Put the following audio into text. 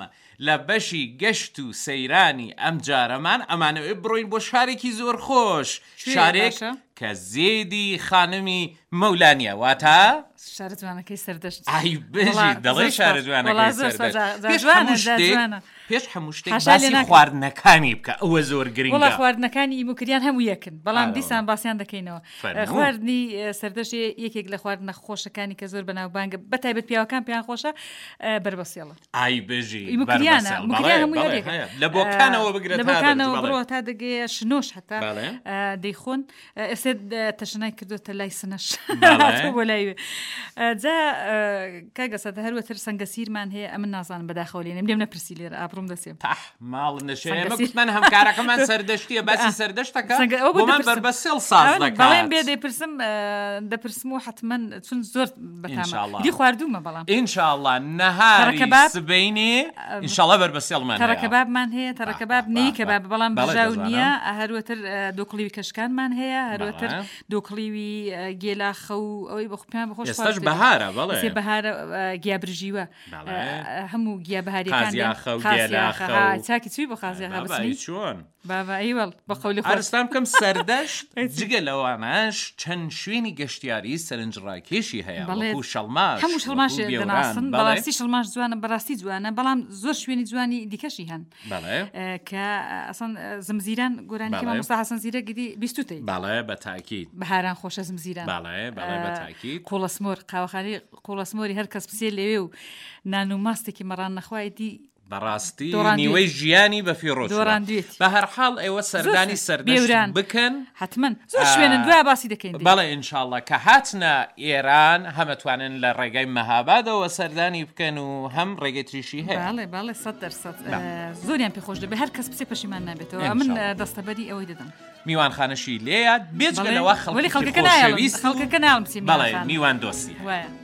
بەڵام لە بەشی گەشت و سەیرانی ئەم جارەمان ئەمانەوێ بڕۆین بۆ شارێکی زۆر خۆش شارێک کە زێدی خانمی مەولانیە واتە شارە جوانەکەی سەردەشت ئای بژی دەڵێ شارە جوانەکەی سەردەشت پێش هەموو شتێک باسی خواردنەکانی بکە ئەوە زۆر گرنگە وڵا خواردنەکانی ئیموکریان هەموو یەکن بەڵام دیسان باسییان دەکەینەوە خواردنی سەردەشت یەکێک لە خواردنە خۆشەکانی کە زۆر بەناوبانگە بەتایبەت پیاوەکان پێیان خۆشە بربەسێڵە ئای بژی ئیموکریانە لە بۆکانەوە بگرێت لە بۆکانەوە بڕۆ تا دەگەیە شنۆش هەتا دەیخۆن ئێستا تەشنای کردوتە لای سنەش بۆ لای جا کاگەسەدە هەروەتر سەنگەسیرمان هەیە ئەمن نازانم بەداخەوەلێنم لێم نەپرسی لێرە ئاپڕم دەسێم ماڵ نەشێمەکوتمان هەمکارەکەمان سەردەشتیە باسی سەردەشتەکە بۆمان بەربەسێڵ ساز دەکات بەڵێم بێ دەپرسم و حتمما چون زۆر بەتامە دی خواردومە بەڵام ئینشاءڵڵا نەهاری سبەینێ ئینشاءڵڵا بەربەسێڵمان تەڕەکەبابمان هەیە تەڕەکەباب نەی کەباب بەڵام بژاو نییە هەروەتر دۆکڵیوی کەشکانمان هەیە هەروەتر دۆکڵیوی گێلاخە و ئەوەی بەخۆیان بەخۆش ئێستاش بەهارە بەڵێ بەهارە گیابرژیوە هەموو گیا بەهاریەکان چاکی چوی بۆ خازیاخە بچنی چۆن بابا ئیوەڵ بە قەولی خۆستان بکەم سەردەشت جگە لەوانەش چەند شوێنی گەشتیاری سەرنجڕاکێشی هەیە وەکو شەڵماش هەموو شەڵماش دەناسن بەڕاستی شەڵماش جوانە بەڕاستی جوانە بەڵام زۆر شوێنی جوانی دیکەشی هەن کە ئەسەن زمزیران گۆرانیکە مامۆستا حەسەن زیرەگیدی بیستوتەی بەڵێ بە تاکید بەهاران خۆشە زمزیران بەڵێ بە تاکید قوڵەسمۆر قاوەخانەی قوڵەسمۆری هەر کەس بچێ لەوێ و نان و ماستێکی مەڕان نەخوایەتی بەڕاستی نیوەی ژیانی بەفیڕۆ بە هەر حاڵ ئێوە سەردانی سەردەشت بکەن حتمما زۆر شوێنن دوای باسی دەکەین بەڵێ ئینشاءڵڵا کە هاتنە ئێران هەمەتوانن لە ڕێگای مەهابادەوە سەردانی بکەن و هەم ڕێگەی تریشی هەیە بەڵێ 100% زۆریان پێخۆش دەبێت هەر کەس بچێ پەشیمان نابێتەوە من دەستەبەری ئەوەی دەدەم میوانخانەشی لێیە بێجگەلەوە خەڵکەکە ناڵم بەڵێ میوان دۆستی وایە